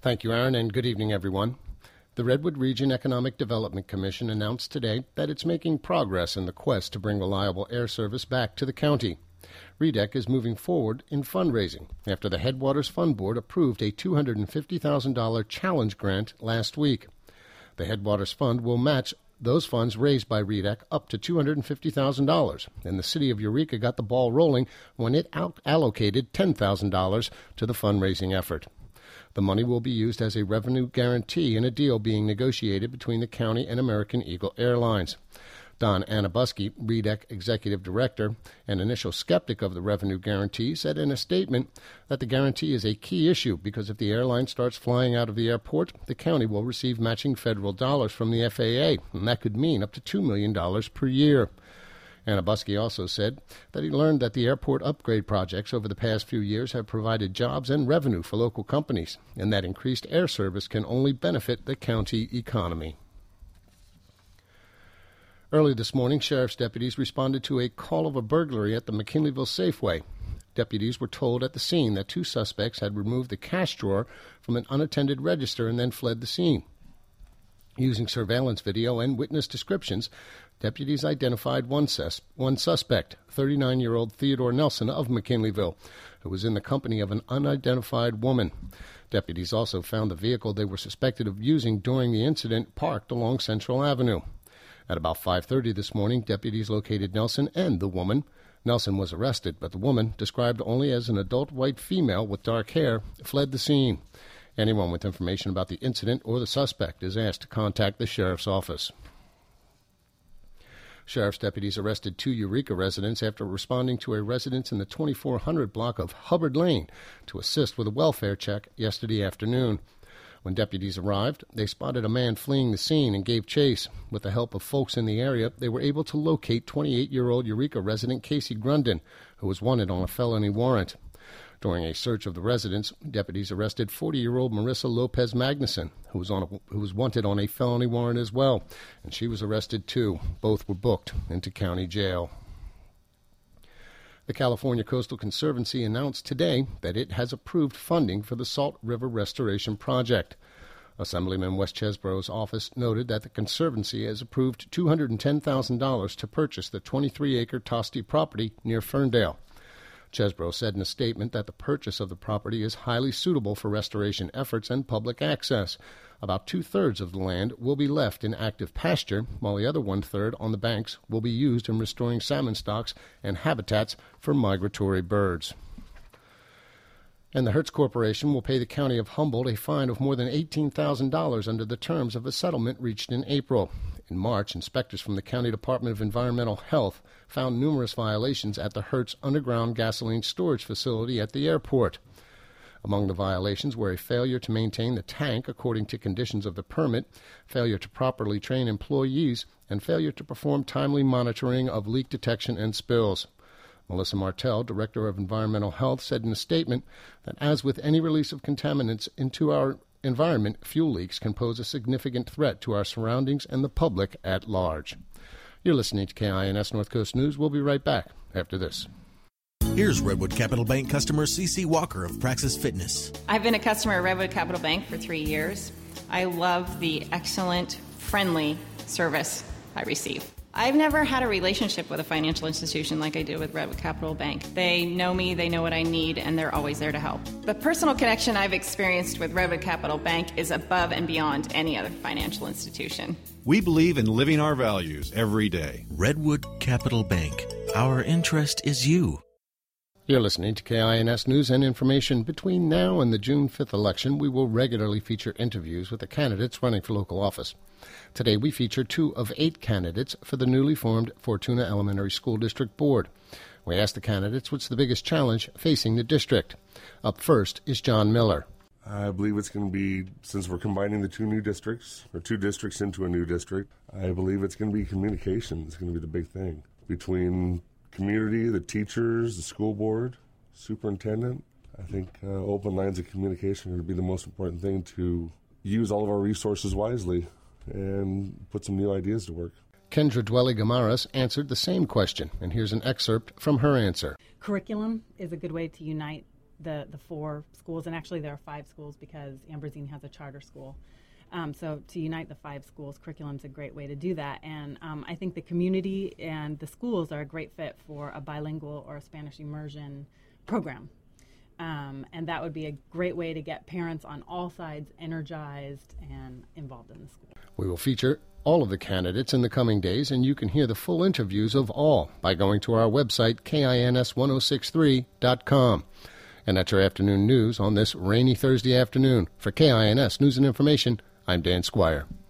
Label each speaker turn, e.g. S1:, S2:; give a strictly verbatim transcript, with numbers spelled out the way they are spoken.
S1: Thank you, Aaron, and good evening, everyone. The Redwood Region Economic Development Commission announced today that it's making progress in the quest to bring reliable air service back to the county. R E D E C is moving forward in fundraising after the Headwaters Fund Board approved a two hundred fifty thousand dollars challenge grant last week. The Headwaters Fund will match those funds raised by R E D E C up to two hundred fifty thousand dollars, and the city of Eureka got the ball rolling when it out- allocated ten thousand dollars to the fundraising effort. The money will be used as a revenue guarantee in a deal being negotiated between the county and American Eagle Airlines. Don Anabuski, R E D E C Executive Director and initial skeptic of the revenue guarantee, said in a statement that the guarantee is a key issue because if the airline starts flying out of the airport, the county will receive matching federal dollars from the F A A, and that could mean up to two million dollars per year. Anabuski also said that he learned that the airport upgrade projects over the past few years have provided jobs and revenue for local companies, and that increased air service can only benefit the county economy. Early this morning, sheriff's deputies responded to a call of a burglary at the McKinleyville Safeway. Deputies were told at the scene that two suspects had removed the cash drawer from an unattended register and then fled the scene. Using surveillance video and witness descriptions, deputies identified one, sus- one suspect, thirty-nine-year-old Theodore Nelson of McKinleyville, who was in the company of an unidentified woman. Deputies also found the vehicle they were suspected of using during the incident parked along Central Avenue. At about five thirty this morning, deputies located Nelson and the woman. Nelson was arrested, but the woman, described only as an adult white female with dark hair, fled the scene. Anyone with information about the incident or the suspect is asked to contact the sheriff's office. Sheriff's deputies arrested two Eureka residents after responding to a residence in the twenty-four hundred block of Hubbard Lane to assist with a welfare check yesterday afternoon. When deputies arrived, they spotted a man fleeing the scene and gave chase. With the help of folks in the area, they were able to locate twenty-eight-year-old Eureka resident Casey Grundon, who was wanted on a felony warrant. During a search of the residence, deputies arrested forty-year-old Marissa Lopez Magnuson, who was on a, who was wanted on a felony warrant as well, and she was arrested too. Both were booked into county jail. The California Coastal Conservancy announced today that it has approved funding for the Salt River Restoration Project. Assemblyman Wes Chesbrough's office noted that the Conservancy has approved two hundred ten thousand dollars to purchase the twenty-three acre Tosti property near Ferndale. Chesbrough said in a statement that the purchase of the property is highly suitable for restoration efforts and public access. About two-thirds of the land will be left in active pasture, while the other one-third on the banks will be used in restoring salmon stocks and habitats for migratory birds. And the Hertz Corporation will pay the county of Humboldt a fine of more than eighteen thousand dollars under the terms of a settlement reached in April. In March, inspectors from the County Department of Environmental Health found numerous violations at the Hertz underground gasoline storage facility at the airport. Among the violations were a failure to maintain the tank according to conditions of the permit, failure to properly train employees, and failure to perform timely monitoring of leak detection and spills. Melissa Martell, Director of Environmental Health, said in a statement that as with any release of contaminants into our environment, fuel leaks can pose a significant threat to our surroundings and the public at large. You're listening to K I N S North Coast News. We'll be right back after this.
S2: Here's Redwood Capital Bank customer C C Walker of Praxis Fitness.
S3: I've been a customer of Redwood Capital Bank for three years. I love the excellent, friendly service I receive. I've never had a relationship with a financial institution like I do with Redwood Capital Bank. They know me, they know what I need, and they're always there to help. The personal connection I've experienced with Redwood Capital Bank is above and beyond any other financial institution.
S4: We believe in living our values every day.
S2: Redwood Capital Bank. Our interest is you.
S1: You're listening to K I N S News and Information. Between now and the June fifth election, we will regularly feature interviews with the candidates running for local office. Today, we feature two of eight candidates for the newly formed Fortuna Elementary School District Board. We asked the candidates what's the biggest challenge facing the district. Up first is John Miller.
S5: I believe it's going to be, since we're combining the two new districts, or two districts into a new district, I believe it's going to be communication. It's going to be the big thing between community, the teachers, the school board, superintendent. I think uh, open lines of communication are going to be the most important thing to use all of our resources wisely and put some new ideas to work.
S1: Kendra Dwelly-Gamaras answered the same question, and here's an excerpt from her answer.
S6: Curriculum is a good way to unite the, the four schools, and actually there are five schools because Ambrosine has a charter school. Um, so to unite the five schools, curriculum is a great way to do that. And um, I think the community and the schools are a great fit for a bilingual or a Spanish immersion program. Um, and that would be a great way to get parents on all sides energized and involved in the school.
S1: We will feature all of the candidates in the coming days, and you can hear the full interviews of all by going to our website, kins ten sixty-three dot com. And that's your afternoon news on this rainy Thursday afternoon. For K I N S News and Information, I'm Dan Squire.